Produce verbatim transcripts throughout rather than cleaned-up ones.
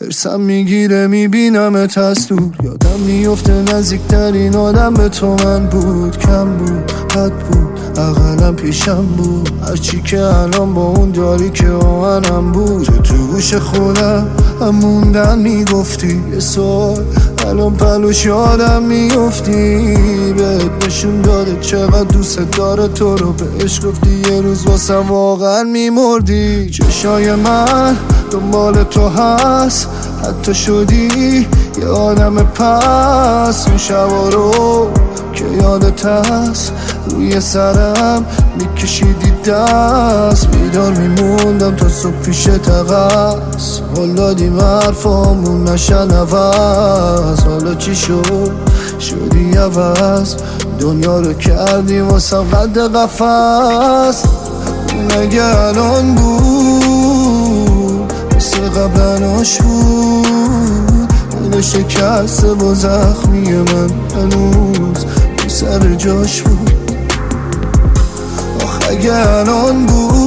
هرسم میگیره میبینمت از دور، یادم میفته نزدیکترین آدم به تو من بود. کم بود، بد بود، اقلم پیشم بود، هرچی که الان با اون داری که آهنم بود. تو تو گوش خودم هم موندن میگفتی یه سوال، الان پلوش یادم میفتی. بهت نشون داده چقدر دوست داره تو رو، بهش گفتی یه روز واسم واقعا میمردی. چشای من دنبال تو هست، حتی شدی یه آدم پس. این شبا رو که یادت هست روی سرم میکشیدی دست، بیدار میموندم تا صبح پیش تقص. حال دادیم حرفامون نشن عوض، حالا چی شد؟ شدی عوض، دنیا رو کردی واسم قد قفص. مگه الان بود مثل قبلناش بود؟ دل شکسته با زخمی من هنوز بی سر جاش بود. آخ اگه الان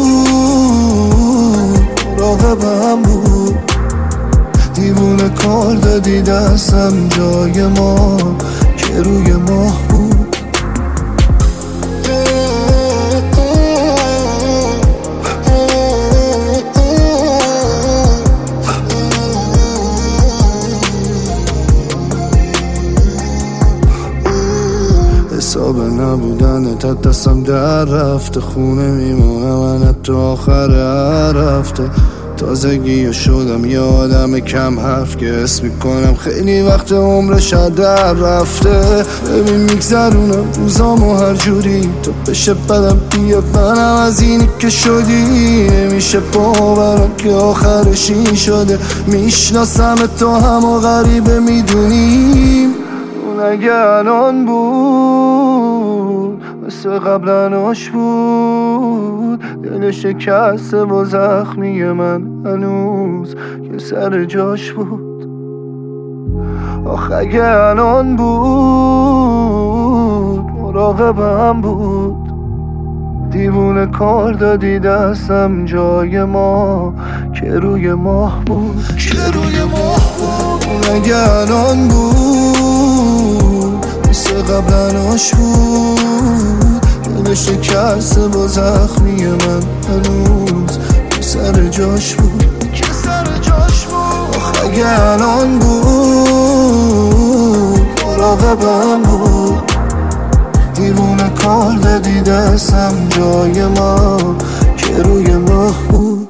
بود مراقبم بود، دیوونه کار دادی دستم جای ما که روی ماه بود. حساب نبودن تا دستم در رفته، خونه میمونم من تو آخر هر هفته. تازگی شدم یه آدم کم حرف که حس میکنم خیلی وقت عمرش در رفته. ببین میگذرونم روزامو هر جوری، تو بشه بدم بیاد منم از اینی که شدی. نمیشه باورم که آخرش این شده، میشناسم تو هم و غریبه میدونیم. اون اگه الان بود مثل قبلناش بود، دل شکسته با زخمی من هنوز که سر جاش بود. آخ اگه الان بود مراقبم بود، دیوونه کار دادی دستم جای ما که روی ماه بود، که روی ماه بود. اون اگه الان بود مثل قبلناش بود، دل شکسته با زخمی من هنوز که سر جاش بود، که سر جاش بود. آخ اگه الان بود مراقبم بود، دیوونه کار دادی دستم جای ما که روی ماه بود.